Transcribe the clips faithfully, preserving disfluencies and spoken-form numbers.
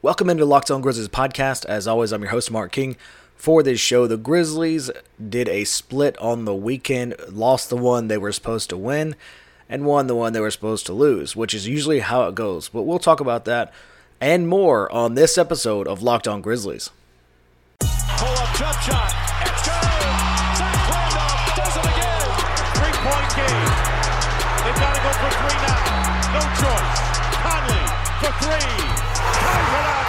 Welcome into Locked On Grizzlies podcast. As always, I'm your host, Mark King. For this show, the Grizzlies did a split on the weekend, lost the one they were supposed to win, and won the one they were supposed to lose, which is usually how it goes. But we'll talk about that and more on this episode of Locked On Grizzlies. Pull-up jump shot. It's good. Zach Randolph does it again. Three-point game. They've got to go for three now. No choice. Conley for three. Ties it up.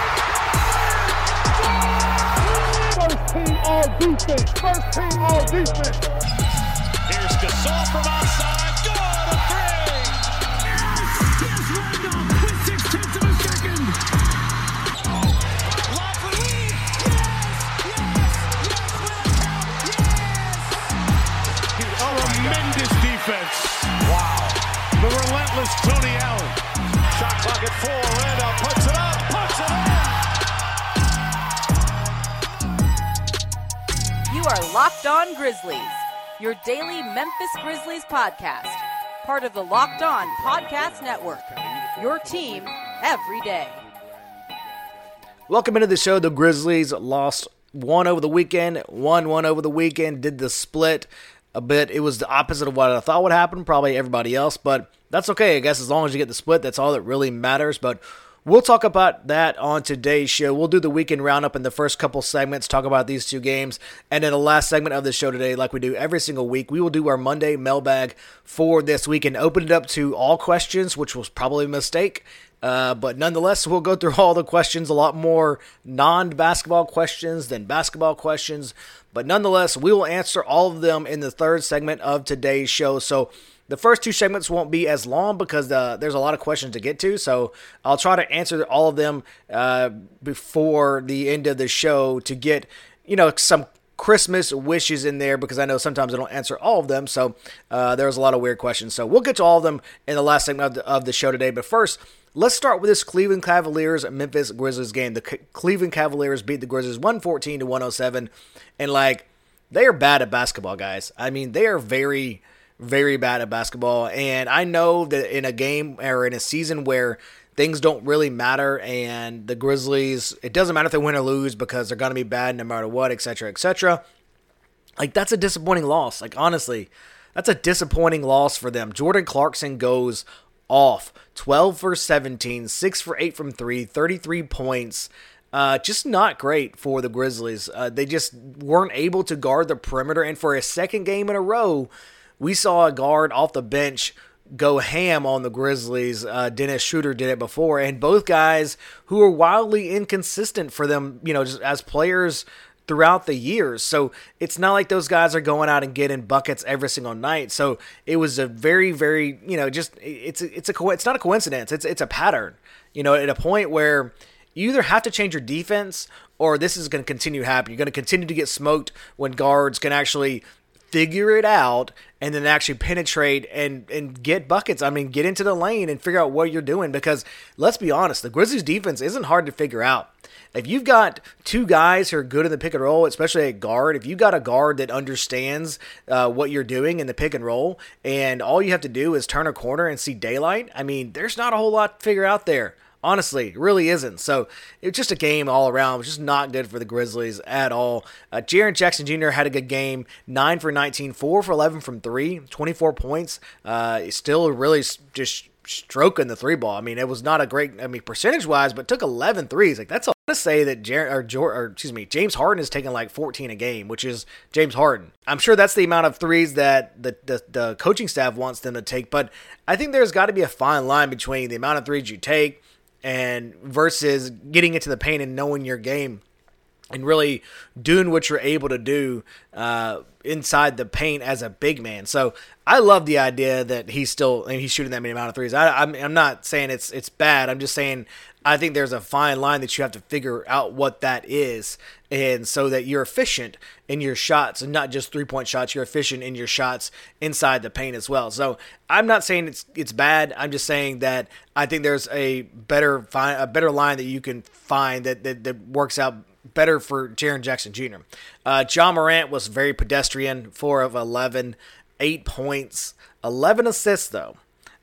First team all defense. First team all defense. Here's Gasol from outside. Good. A three. Yes, yes, Randolph with six tenths of a second. Lob for Lee. Yes, yes, yes, Randolph. Yes. Oh, tremendous defense. Wow. The relentless Tony Allen. Shot clock at four. Randolph puts it up. Puts it in. You are Locked On Grizzlies, your daily Memphis Grizzlies podcast, part of the Locked On Podcast Network, your team every day. Welcome into the show. The Grizzlies lost one over the weekend, won one over the weekend, did the split a bit. It was the opposite of what I thought would happen, probably everybody else, but that's okay. I guess as long as you get the split, that's all that really matters. But we'll talk about that on today's show. We'll do the weekend roundup in the first couple segments, talk about these two games. And in the last segment of the show today, like we do every single week, we will do our Monday mailbag for this week and open it up to all questions, which was probably a mistake. Uh, but nonetheless, we'll go through all the questions, a lot more non-basketball questions than basketball questions. But nonetheless, we will answer all of them in the third segment of today's show. So the first two segments won't be as long because uh, there's a lot of questions to get to, so I'll try to answer all of them uh, before the end of the show to get, you know, some Christmas wishes in there because I know sometimes I don't answer all of them, so uh, there's a lot of weird questions. So we'll get to all of them in the last segment of the, of the show today, but first, let's start with this Cleveland Cavaliers-Memphis Grizzlies game. The C- Cleveland Cavaliers beat the Grizzlies one fourteen to one oh seven, and, like, they are bad at basketball, guys. I mean, they are very... very bad at basketball, and I know that in a game or in a season where things don't really matter and the Grizzlies, it doesn't matter if they win or lose because they're going to be bad no matter what, et cetera, et cetera. Like, that's a disappointing loss. Like, honestly, that's a disappointing loss for them. Jordan Clarkson goes off, twelve for seventeen, six for eight from three, thirty-three points. Uh, just not great for the Grizzlies. Uh, they just weren't able to guard the perimeter, and for a second game in a row, we saw a guard off the bench go ham on the Grizzlies. Uh, Dennis Schroeder did it before, and both guys who are wildly inconsistent for them, you know, just as players throughout the years. So it's not like those guys are going out and getting buckets every single night. So it was a very, very, you know, just it's a, it's a co- it's not a coincidence. It's it's a pattern. You know, at a point where you either have to change your defense or this is going to continue happening. You're going to continue to get smoked when guards can actually figure it out and then actually penetrate and, and get buckets. I mean, get into the lane and figure out what you're doing because, let's be honest, the Grizzlies' defense isn't hard to figure out. If you've got two guys who are good in the pick and roll, especially a guard, if you've got a guard that understands uh, what you're doing in the pick and roll and all you have to do is turn a corner and see daylight, I mean, there's not a whole lot to figure out there. Honestly, it really isn't. So it's just a game all around. It was just not good for the Grizzlies at all. Uh, Jaren Jackson Junior had a good game, nine for nineteen, four for eleven from three, twenty-four points. Uh, still really just stroking the three ball. I mean, it was not a great, I mean, percentage-wise, but took eleven threes. Like, that's a lot to say that Jaren, or, or excuse me, James Harden is taking like fourteen a game, which is James Harden. I'm sure that's the amount of threes that the, the, the coaching staff wants them to take, but I think there's got to be a fine line between the amount of threes you take and versus getting into the paint and knowing your game and really doing what you're able to do uh, inside the paint as a big man. So I love the idea that he's still and he's shooting that many amount of threes. I, I'm, I'm not saying it's it's bad. I'm just saying I think there's a fine line that you have to figure out what that is, and so that you're efficient in your shots and not just three-point shots. You're efficient in your shots inside the paint as well. So I'm not saying it's it's bad. I'm just saying that I think there's a better a better line that you can find that that, that works out better for Jaren Jackson Junior Uh, Ja Morant was very pedestrian, four of eleven, eight points, eleven assists though.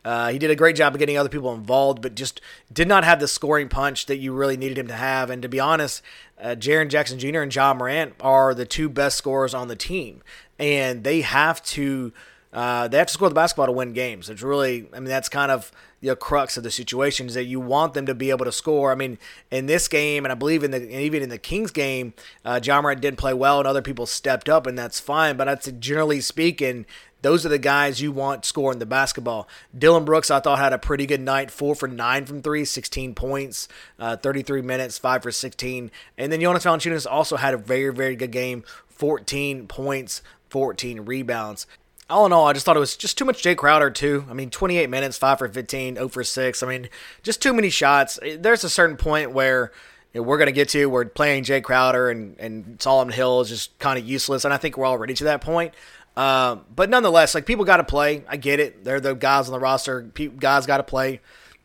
Uh, he did a great job of getting other people involved, but just did not have the scoring punch that you really needed him to have. And to be honest, uh, Jaren Jackson Junior and Ja Morant are the two best scorers on the team, and they have to uh, they have to score the basketball to win games. It's really, I mean, that's kind of the crux of the situation, is that you want them to be able to score. I mean, in this game, and I believe in the and even in the Kings game, uh, Ja Morant didn't play well, and other people stepped up, and that's fine. But that's generally speaking, those are the guys you want scoring the basketball. Dylan Brooks, I thought, had a pretty good night. Four for nine from three, sixteen points, uh, thirty-three minutes, five for sixteen. And then Jonas Valanciunas also had a very, very good game. fourteen points, fourteen rebounds. All in all, I just thought it was just too much Jay Crowder, too. I mean, twenty-eight minutes, five for fifteen, zero for six. I mean, just too many shots. There's a certain point where you know, we're going to get to where playing Jay Crowder and, and Solomon Hill is just kind of useless, and I think we're already to that point. Uh, but nonetheless, like, people got to play. I get it. They're the guys on the roster. Pe- guys got to play.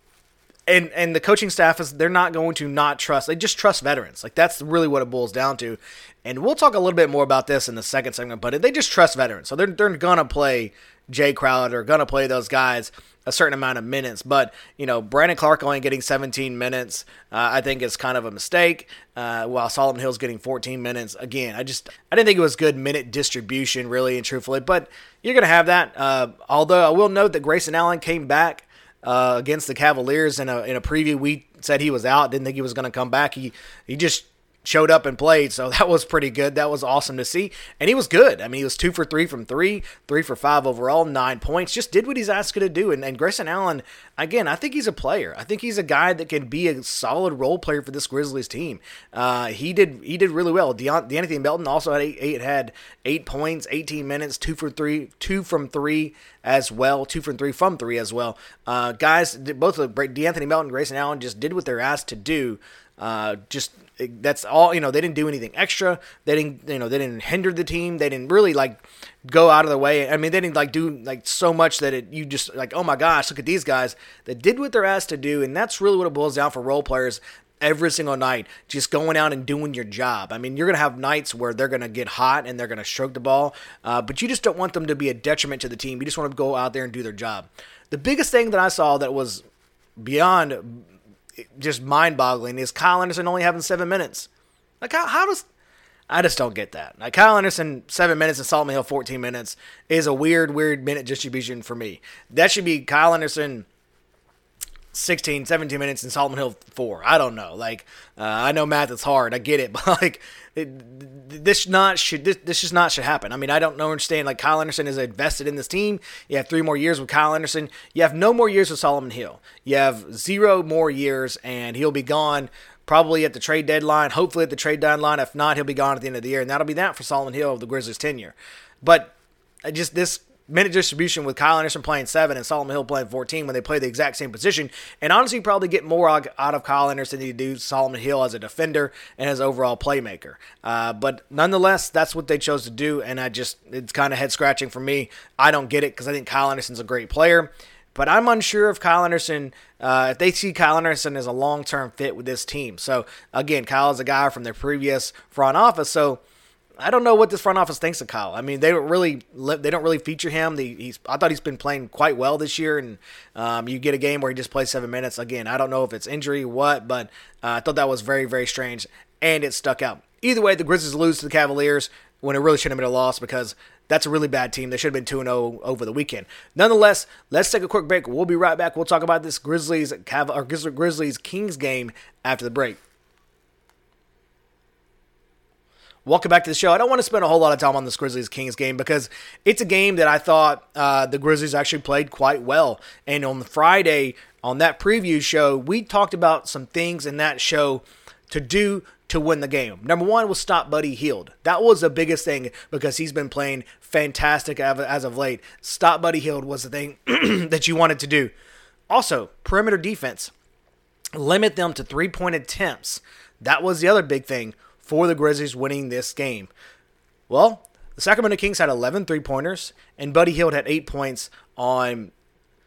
And and the coaching staff, is they're not going to not trust. They just trust veterans. Like, that's really what it boils down to. And we'll talk a little bit more about this in the second segment, but they just trust veterans. So they're, they're going to play Jay Crowder, going to play those guys a certain amount of minutes. But, you know, Brandon Clark only getting seventeen minutes, uh, I think is kind of a mistake, uh, while Solomon Hill's getting fourteen minutes. Again, I just, I didn't think it was good minute distribution, really and truthfully, but you're going to have that. Uh, although I will note that Grayson Allen came back uh, against the Cavaliers in a, in a preview. We said he was out, didn't think he was going to come back. He, he just showed up and played, so that was pretty good. That was awesome to see, and he was good. I mean, he was two for three from three, three for five overall, nine points. Just did what he's asked to do, and, and Grayson Allen, again, I think he's a player. I think he's a guy that can be a solid role player for this Grizzlies team. Uh, he did he did really well. Deon, DeAnthony Melton also had eight, eight had eight points, eighteen minutes, two for three, two from three as well, two from three from three as well. Uh, guys, both of DeAnthony Melton and Grayson Allen just did what they're asked to do. Uh, just that's all, you know, they didn't do anything extra. They didn't, you know, they didn't hinder the team. They didn't really like go out of their way. I mean, they didn't like do like so much that it, you just like, oh my gosh, look at these guys that did what they're asked to do. And that's really what it boils down for role players every single night, just going out and doing your job. I mean, you're going to have nights where they're going to get hot and they're going to stroke the ball, uh, but you just don't want them to be a detriment to the team. You just want them to go out there and do their job. The biggest thing that I saw that was beyond just mind-boggling is Kyle Anderson only having seven minutes. Like, how, how does... I just don't get that. Like, Kyle Anderson, seven minutes, and Solomon Hill, fourteen minutes, is a weird, weird minute distribution for me. That should be Kyle Anderson, sixteen, seventeen minutes, and Solomon Hill, four. I don't know. Like, uh, I know math is hard. I get it. But, like, it, this not should this, this just not should happen. I mean, I don't understand. Like, Kyle Anderson is invested in this team. You have three more years with Kyle Anderson. You have no more years with Solomon Hill. You have zero more years, and he'll be gone probably at the trade deadline, hopefully at the trade deadline. If not, he'll be gone at the end of the year, and that'll be that for Solomon Hill of the Grizzlies' tenure. But I just this minute distribution with Kyle Anderson playing seven and Solomon Hill playing fourteen when they play the exact same position, and honestly you probably get more out of Kyle Anderson than you do Solomon Hill as a defender and as overall playmaker. Uh, but nonetheless, that's what they chose to do, and I just it's kind of head scratching for me. I don't get it because I think Kyle Anderson's a great player. But I'm unsure if Kyle Anderson, uh, if they see Kyle Anderson as a long-term fit with this team. So, again, Kyle is a guy from their previous front office. So, I don't know what this front office thinks of Kyle. I mean, they don't really they don't really feature him. The, he's I thought he's been playing quite well this year, and um, you get a game where he just plays seven minutes. Again, I don't know if it's injury or what, but uh, I thought that was very, very strange, and it stuck out. Either way, the Grizzlies lose to the Cavaliers when it really shouldn't have been a loss because that's a really bad team. They should have been two and oh over the weekend. Nonetheless, let's take a quick break. We'll be right back. We'll talk about this Grizzlies Cav- or Grizzlies Kings game after the break. Welcome back to the show. I don't want to spend a whole lot of time on this Grizzlies Kings game because it's a game that I thought uh, the Grizzlies actually played quite well. And on Friday, on that preview show, we talked about some things in that show to do to win the game. Number one was stop Buddy Hield. That was the biggest thing because he's been playing fantastic as of late. Stop Buddy Hield was the thing that you wanted to do. Also, perimeter defense. Limit them to three-point attempts. That was the other big thing for the Grizzlies winning this game. Well, the Sacramento Kings had eleven three-pointers, and Buddy Hield had eight points on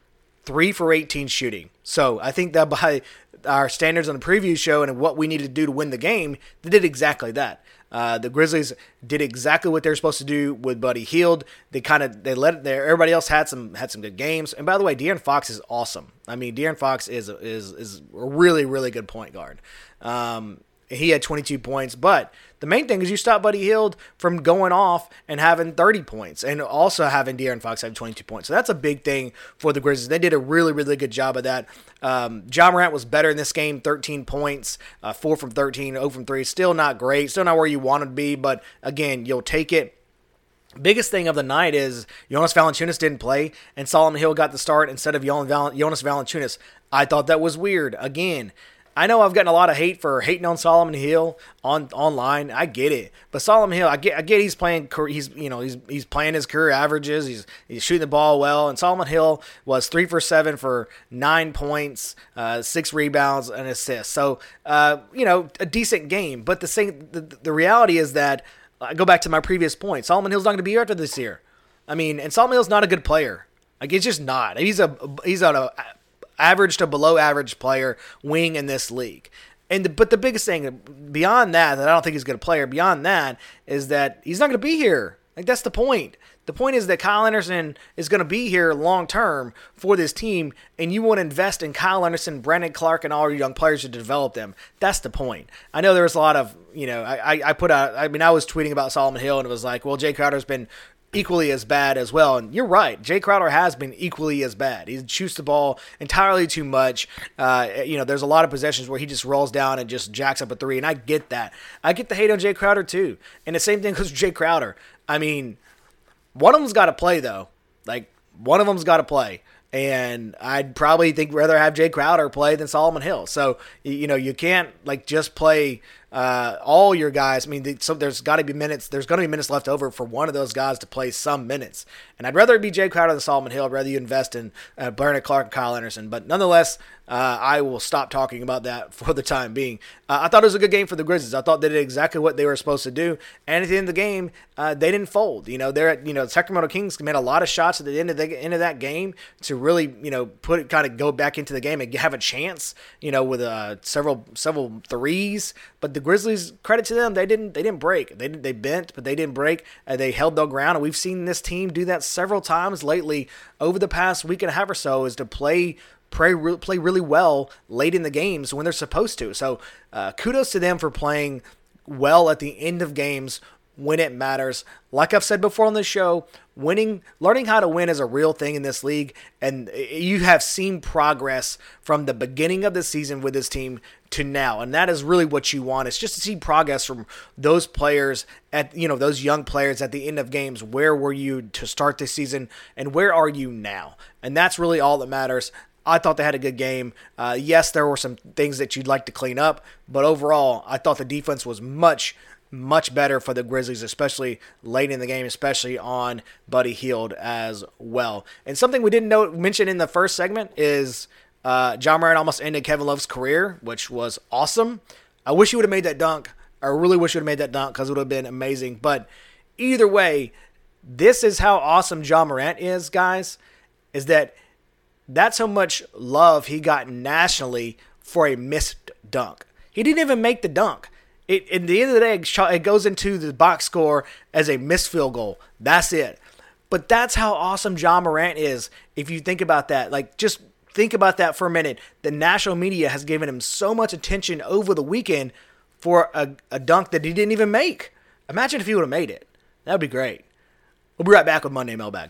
three for eighteen shooting. So I think that by our standards on the preview show and what we needed to do to win the game, they did exactly that. Uh, the Grizzlies did exactly what they're supposed to do with Buddy Hield. They kind of they let it there. Everybody else had some had some good games. And by the way, De'Aaron Fox is awesome. I mean, De'Aaron Fox is is is a really really good point guard. Um, he had twenty-two points, but the main thing is you stop Buddy Hield from going off and having thirty points, and also having De'Aaron Fox have twenty-two points. So that's a big thing for the Grizzlies. They did a really, really good job of that. Um, Ja Morant was better in this game, thirteen points, uh, four from thirteen, zero from three. Still not great, still not where you want to be, but again, you'll take it. Biggest thing of the night is Jonas Valanciunas didn't play, and Solomon Hill got the start instead of Jonas Valanciunas. I thought that was weird. Again, I know I've gotten a lot of hate for hating on Solomon Hill on online. I get it, but Solomon Hill, I get, I get he's playing, he's you know he's he's playing his career averages. He's he's shooting the ball well, and Solomon Hill was three for seven for nine points, uh, six rebounds, and assists. So uh, you know a decent game. But the same, the, the reality is that I go back to my previous point. Solomon Hill's not going to be here after this year. I mean, and Solomon Hill's not a good player. Like it's just not. He's a he's on a average to below average player wing in this league. And the, but the biggest thing beyond that, that I don't think he's a good player, beyond that is that he's not going to be here. Like that's the point. The point is that Kyle Anderson is going to be here long term for this team, and you want to invest in Kyle Anderson, Brandon Clark, and all your young players to develop them. That's the point. I know there was a lot of, you know, I, I put out, I mean, I was tweeting about Solomon Hill, and it was like, well, Jay Crowder's been equally as bad as well. And you're right. Jay Crowder has been equally as bad. He shoots the ball entirely too much. Uh, you know, there's a lot of possessions where he just rolls down and just jacks up a three. And I get that. I get the hate on Jay Crowder too. And the same thing goes with Jay Crowder. I mean, one of them's got to play though. Like one of them's got to play. And I'd probably think rather have Jay Crowder play than Solomon Hill. So, you know, you can't like just play uh, all your guys. I mean, the, so there's got to be minutes. There's going to be minutes left over for one of those guys to play some minutes. And I'd rather it be Jay Crowder than Solomon Hill. I'd rather you invest in uh, Brandon Clark and Kyle Anderson. But nonetheless, uh, I will stop talking about that for the time being. Uh, I thought it was a good game for the Grizzlies. I thought they did exactly what they were supposed to do. And at the end of the game, uh, they didn't fold. You know, they're at, you know, Sacramento Kings made a lot of shots at the end of the end of that game to really, you know, put it kind of go back into the game and have a chance, you know, with uh, several several threes. But the Grizzlies, credit to them, they didn't they didn't break. They they bent, but they didn't break. Uh, they held their ground, and we've seen this team do that several times lately over the past week and a half or so. Is to play. Play, play really well late in the games when they're supposed to. So uh, kudos to them for playing well at the end of games when it matters. Like I've said before on the show, winning, learning how to win is a real thing in this league, and you have seen progress from the beginning of the season with this team to now, and that is really what you want. It's just to see progress from those players at, you know, those young players at the end of games. Where were you to start this season, and where are you now? And that's really all that matters. I thought they had a good game. Uh, yes, there were some things that you'd like to clean up, but overall, I thought the defense was much, much better for the Grizzlies, especially late in the game, especially on Buddy Hield as well. And something we didn't know, mention in the first segment is uh, Ja Morant almost ended Kevin Love's career, which was awesome. I wish he would have made that dunk. I really wish he would have made that dunk because it would have been amazing. But either way, this is how awesome Ja Morant is, guys, is that that's how much love he got nationally for a missed dunk. He didn't even make the dunk. It, at the end of the day, it goes into the box score as a missed field goal. That's it. But that's how awesome Ja Morant is if you think about that. Like, just think about that for a minute. The national media has given him so much attention over the weekend for a, a dunk that he didn't even make. Imagine if he would have made it. That would be great. We'll be right back with Monday Mailbag.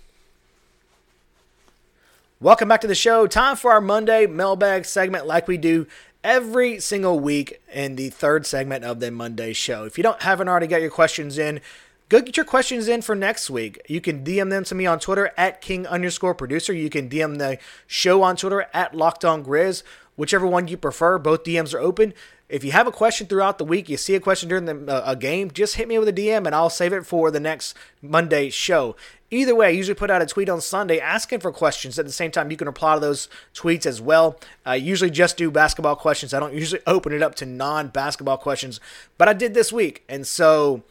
Welcome back to the show. Time for our Monday Mailbag segment like we do every single week in the third segment of the Monday show. If you don't haven't already got your questions in, go get your questions in for next week. You can D M them to me on Twitter at King underscore producer. You can D M the show on Twitter at Locked On Grizz. Whichever one you prefer, both D Ms are open. If you have a question throughout the week, you see a question during the, uh, a game, just hit me with a D M and I'll save it for the next Monday show. Either way, I usually put out a tweet on Sunday asking for questions. At the same time, you can reply to those tweets as well. I usually just do basketball questions. I don't usually open it up to non-basketball questions, but I did this week. And so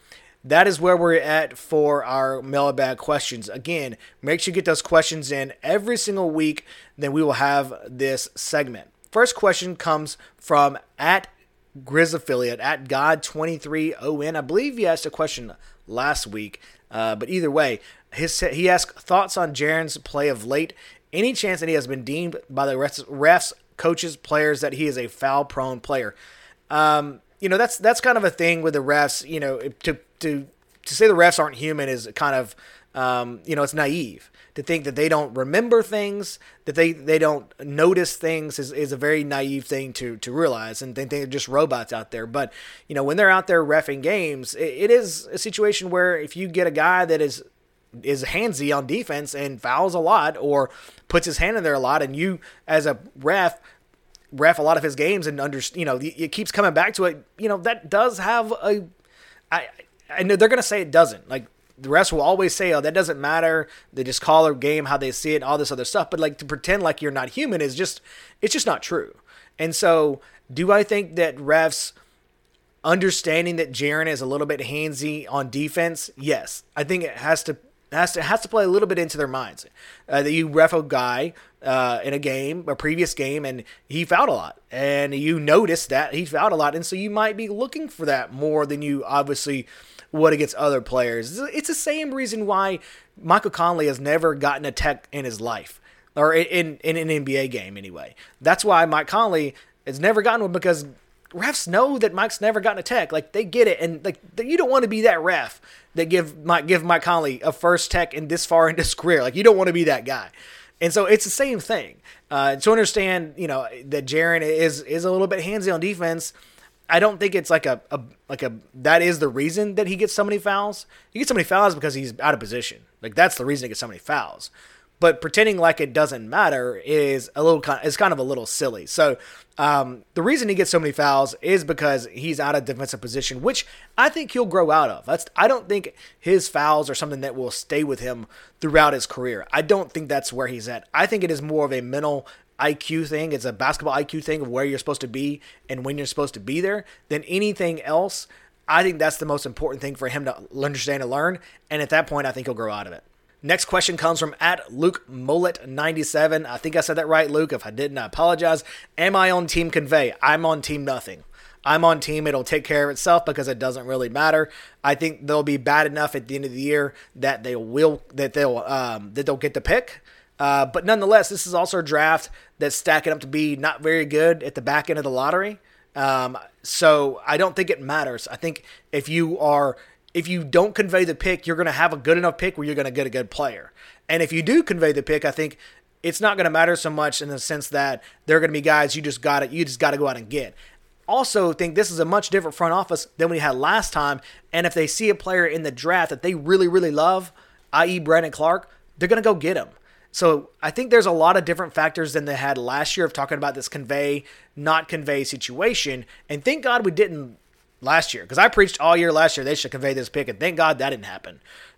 that is where we're at for our mailbag questions. Again, make sure you get those questions in every single week. Then we will have this segment. First question comes from at Grizz Affiliate, at God twenty-three O N. I believe he asked a question last week, uh, but either way, his, he asked thoughts on Jaren's play of late. Any chance that he has been deemed by the refs, coaches, players that he is a foul-prone player? Um, you know, that's that's kind of a thing with the refs. You know, to to to say the refs aren't human is kind of, um, you know, it's naive. To think that they don't remember things, that they, they don't notice things is, is a very naive thing to to realize, and they think they're just robots out there. But, you know, when they're out there reffing games, it, it is a situation where if you get a guy that is is handsy on defense and fouls a lot or puts his hand in there a lot, and you as a ref ref a lot of his games and under, you know, it keeps coming back to it, you know, that does have a, I, I know they're going to say it doesn't, like, the refs will always say, oh, that doesn't matter. They just call a game how they see it and all this other stuff. But like to pretend like you're not human is just, it's just not true. And so do I think that refs understanding that Jaren is a little bit handsy on defense? Yes. I think it has to, has to, has to play a little bit into their minds. Uh, that you ref a guy uh, in a game, a previous game, and he fouled a lot. And you notice that he fouled a lot. And so you might be looking for that more than you obviously would against other players. It's the same reason why Michael Conley has never gotten a tech in his life, or in, in an N B A game anyway. That's why Mike Conley has never gotten one, because refs know that Mike's never gotten a tech. Like, they get it, and like you don't want to be that ref that give Mike give Mike Conley a first tech in this far into his career. Like, you don't want to be that guy. And so it's the same thing. Uh, to understand, you know, that Jaren is is a little bit handsy on defense. I don't think it's like a, a like a that is the reason that he gets so many fouls. He gets so many fouls because he's out of position. Like, that's the reason he gets so many fouls. But pretending like it doesn't matter is a little kind is kind of a little silly. So um, the reason he gets so many fouls is because he's out of defensive position, which I think he'll grow out of. That's I don't think his fouls are something that will stay with him throughout his career. I don't think that's where he's at. I think it is more of a mental I Q thing. It's a basketball I Q thing of where you're supposed to be and when you're supposed to be there than anything else. I think that's the most important thing for him to understand and learn. And at that point, I think he'll grow out of it. Next question comes from at Luke Mullet ninety-seven. I think I said that right, Luke. If I didn't, I apologize. Am I on Team Convey? I'm on Team Nothing. I'm on Team It'll take care of itself because it doesn't really matter. I think they'll be bad enough at the end of the year that they will that they'll um, that they'll get the pick. Uh, but nonetheless, this is also a draft that's stacking up to be not very good at the back end of the lottery. Um, so I don't think it matters. I think if you are, if you don't convey the pick, you're going to have a good enough pick where you're going to get a good player. And if you do convey the pick, I think it's not going to matter so much in the sense that they're going to be guys you just got to, you just got to go out and get. Also think this is a much different front office than we had last time. And if they see a player in the draft that they really, really love, that is. Brandon Clark, they're going to go get him. So I think there's a lot of different factors than they had last year of talking about this convey, not convey situation. And thank God we didn't last year, because I preached all year last year they should convey this pick, and thank God that didn't happen.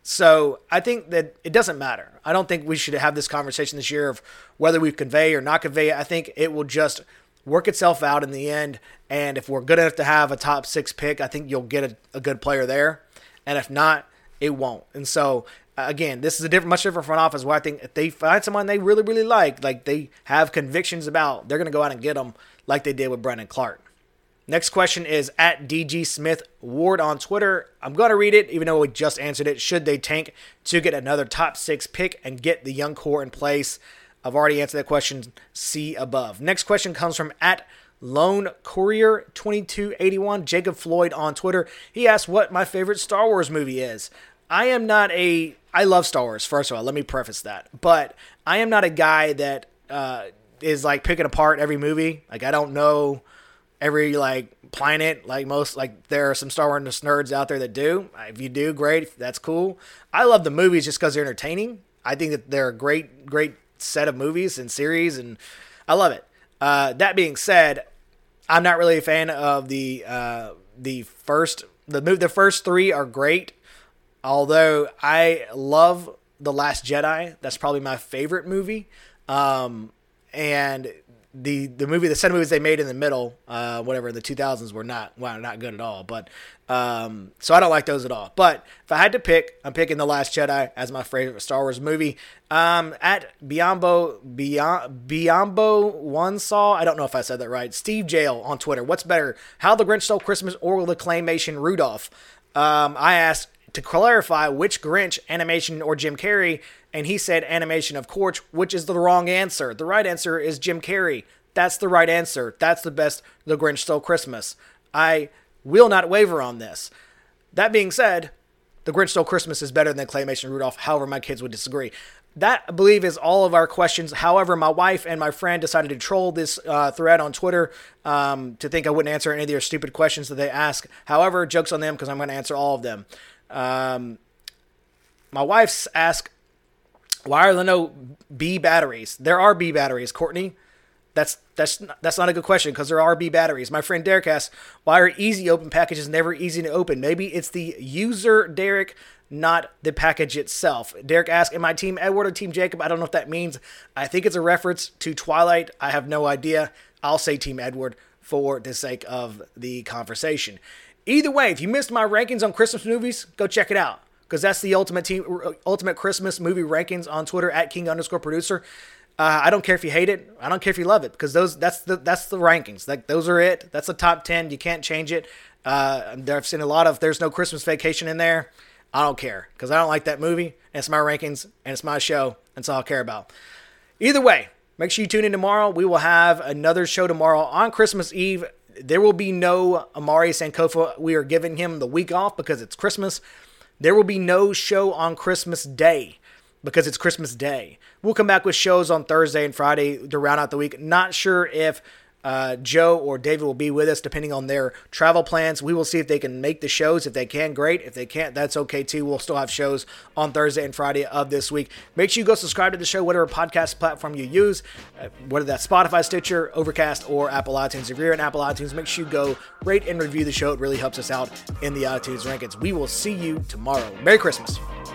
So I think that it doesn't matter. I don't think we should have this conversation this year of whether we convey or not convey. I think it will just work itself out in the end. And if we're good enough to have a top six pick, I think you'll get a, a good player there. And if not, it won't. And so again, this is a different, much different front office where I think if they find someone they really, really like, like they have convictions about, they're going to go out and get them like they did with Brandon Clark. Next question is at D G Smith Ward on Twitter. I'm going to read it, even though we just answered it. Should they tank to get another top six pick and get the young core in place? I've already answered that question. See above. Next question comes from at Lone Courier twenty-two eighty-one. Jacob Floyd on Twitter. He asked what my favorite Star Wars movie is. I am not a, I love Star Wars, first of all, let me preface that, but I am not a guy that uh, is like picking apart every movie. Like, I don't know every like planet, like most, like there are some Star Wars nerds out there that do. If you do, great, that's cool. I love the movies just because they're entertaining. I think that they're a great, great set of movies and series, and I love it. Uh, that being said, I'm not really a fan of the, uh, the first, the move, the first three are great. Although I love The Last Jedi. That's probably my favorite movie. Um, and the the movie, the set of movies they made in the middle, uh, whatever, in the two thousands were not, well, not good at all. But, um, so I don't like those at all. But if I had to pick, I'm picking The Last Jedi as my favorite Star Wars movie. Um, at Biombo, Biom, Biombo One Saw, I don't know if I said that right, Steve Jail on Twitter, what's better, How the Grinch Stole Christmas or the claymation Rudolph? Um, I asked to clarify which Grinch, animation or Jim Carrey, and he said animation, of course, which is the wrong answer. The right answer is Jim Carrey. That's the right answer. That's the best The Grinch Stole Christmas. I will not waver on this. That being said, The Grinch Stole Christmas is better than Claymation Rudolph. However, my kids would disagree. That, I believe, is all of our questions. However, my wife and my friend decided to troll this uh, thread on Twitter um, to think I wouldn't answer any of their stupid questions that they ask. However, joke's on them because I'm going to answer all of them. Um, my wife's asked, why are there no B batteries? There are B batteries, Courtney. That's that's that's not a good question because there are B batteries. My friend Derek asks, why are easy open packages never easy to open? Maybe it's the user, Derek, not the package itself. Derek asks, am I Team Edward or Team Jacob? I don't know what that means. I think it's a reference to Twilight. I have no idea. I'll say Team Edward for the sake of the conversation. Either way, if you missed my rankings on Christmas movies, go check it out. Because that's the ultimate team, ultimate Christmas movie rankings on Twitter at King underscore producer. Uh, I don't care if you hate it. I don't care if you love it because those that's the that's the rankings. Like those are it. That's the top ten. You can't change it. Uh, I've seen a lot of There's No Christmas Vacation in there. I don't care because I don't like that movie. And it's my rankings and it's my show. That's all I care about. Either way, make sure you tune in tomorrow. We will have another show tomorrow on Christmas Eve. There will be no Amari Sankofa. We are giving him the week off because it's Christmas. There will be no show on Christmas Day because it's Christmas Day. We'll come back with shows on Thursday and Friday to round out the week. Not sure if uh, Joe or David will be with us depending on their travel plans. We will see if they can make the shows. If they can, great. If they can't, that's okay too. We'll still have shows on Thursday and Friday of this week. Make sure you go subscribe to the show, whatever podcast platform you use, uh, whether that's Spotify, Stitcher, Overcast, or Apple iTunes. If you're in Apple iTunes, make sure you go rate and review the show. It really helps us out in the iTunes rankings. We will see you tomorrow. Merry Christmas.